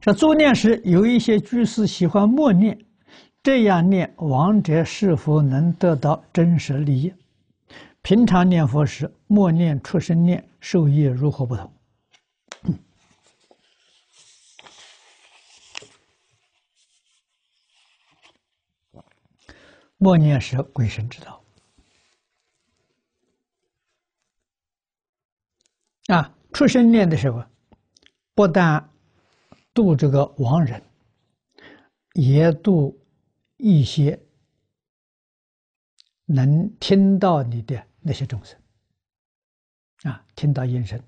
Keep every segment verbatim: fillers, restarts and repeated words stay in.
这作念时有一些居士喜欢默念，这样念亡者是否能得到真实利益？平常念佛时，默念出生念受益如何不同？默念时鬼神知道啊，出生念的时候，不但度这个亡人，也度一些能听到你的那些众生啊，听到音声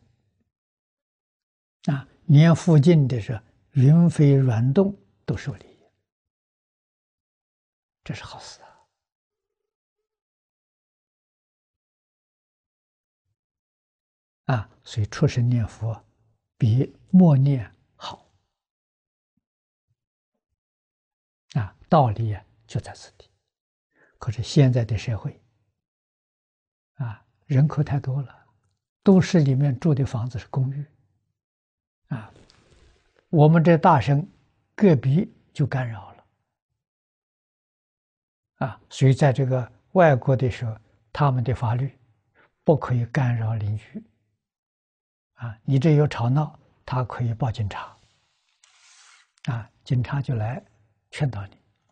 啊，念附近的是云飞软动都受利益，这是好事啊！啊，所以出生念佛比默念好啊，道理啊就在此地。可是现在的社会啊，人口太多了，都市里面住的房子是公寓啊，我们这大声个别就干扰了啊，所以在这个外国的时候，他们的法律不可以干扰邻居啊，你这有吵闹，他可以报警察啊，警察就来劝导你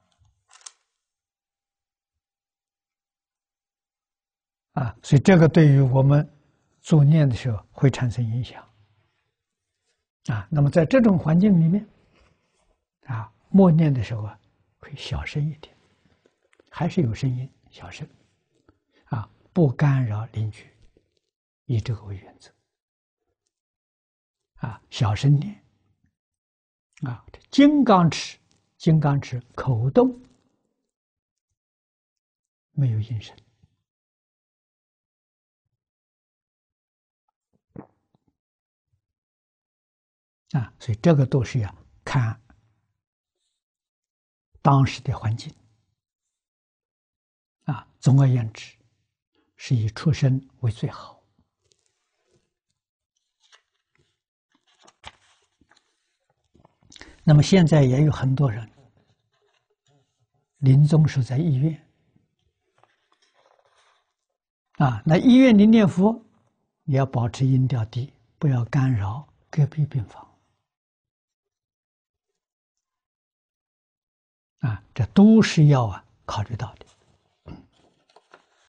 啊，所以这个对于我们作念的时候会产生影响啊。那么在这种环境里面啊，默念的时候啊，可以小声一点，还是有声音，小声啊，不干扰邻居，以这个为原则啊，小声念啊。金刚持，金刚持口动没有音声啊，所以这个都是要看当时的环境啊。总而言之，是以出生为最好。那么现在也有很多人临终是在医院啊，那医院里念佛，你要保持音调低，不要干扰隔壁病房啊，这都是要啊考虑到的。